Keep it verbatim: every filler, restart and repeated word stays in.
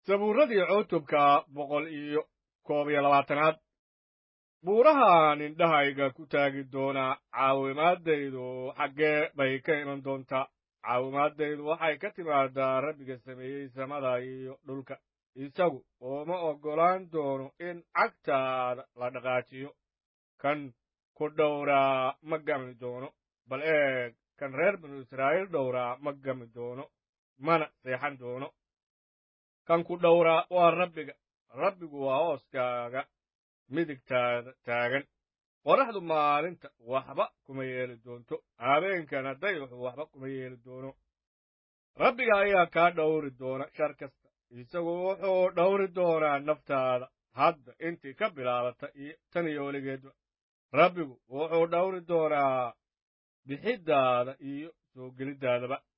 sabuuradii cutubka boqol iyo koob iyo labaatanaad buurahan indhahayga ku taagi doonaa caawimaadaydu xaggee bay ka iman doontaa caawimaadaydu waxay ka timaadaa rabbiga sameeyey samada iyo dhulka isagu ooma oggolaan doono in cagtaada la dhaqaajiyo kan ku dhowraa ma gami doono bal eeg kan reer binu israa'iil dhowraa ma gami doono mana seexan doono kan ku dhowraa waa rabbiga rabbigu waa hooskaaga midigtaada taagan qoraxdu maalinta waxba kuma yeeli doonto habeenkana dayaxu waxba kuma yeeli doono rabbiga ayaa kaa dhowri doona shar kasta isagu wuxuu dhowri doonaa naftaada hadda intii ka bilaabata iyo tan iyo weligeedba rabbigu wuxuu dhowri doonaa bixiddaada iyo soo geliddaadaba